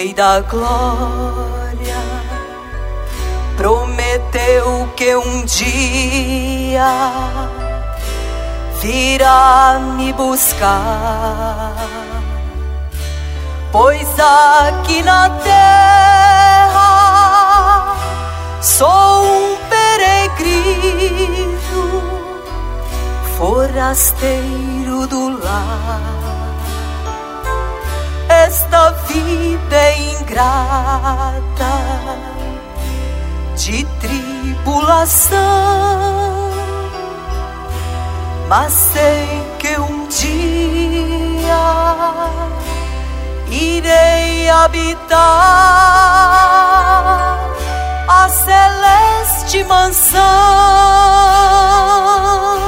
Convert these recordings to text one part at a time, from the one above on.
Rei da glória, prometeu que um dia virá me buscar, pois aqui na terra sou um peregrino, forasteiro do lar. Esta vida é ingrata, de tribulação, mas sei que um dia irei habitar a celeste mansão.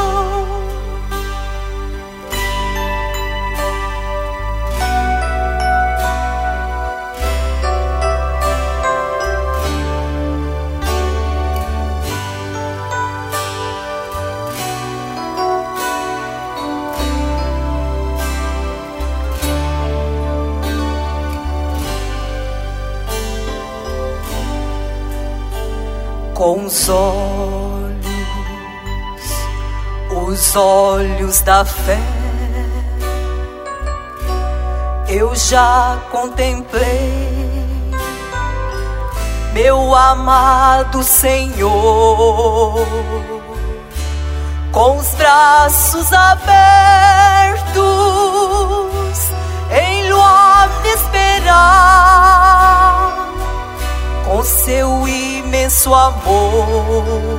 Com os olhos da fé, eu já contemplei meu amado Senhor, com os braços abertos, em luar me esperar, com seu imenso amor.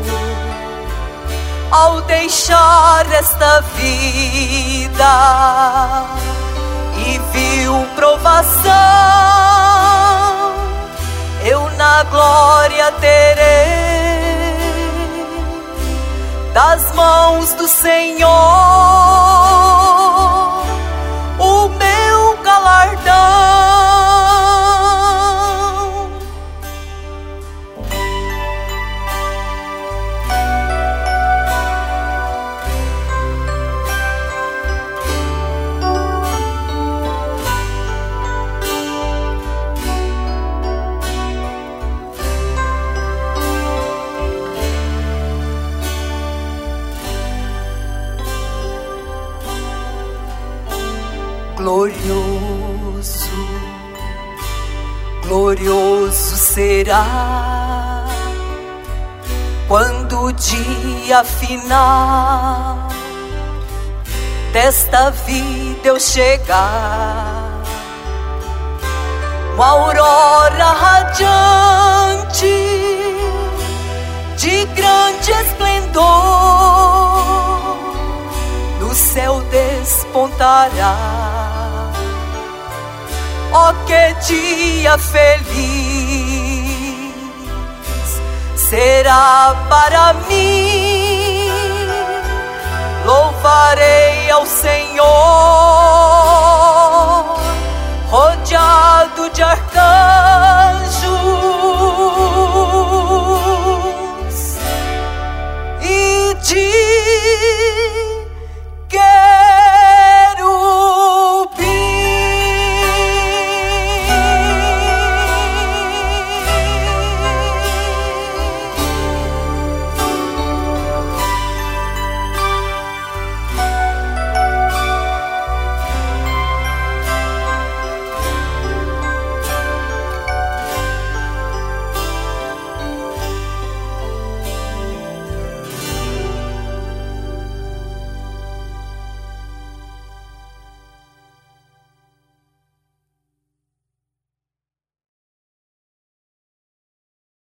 Ao deixar esta vida e viu provação, eu na glória terei das mãos do Senhor o meu galardão. Glorioso, glorioso será quando o dia final desta vida eu chegar, uma aurora radiante de grande esplendor no céu despontará. Oh, que dia feliz será para mim! Louvarei ao Senhor, rodeado de arcanjos,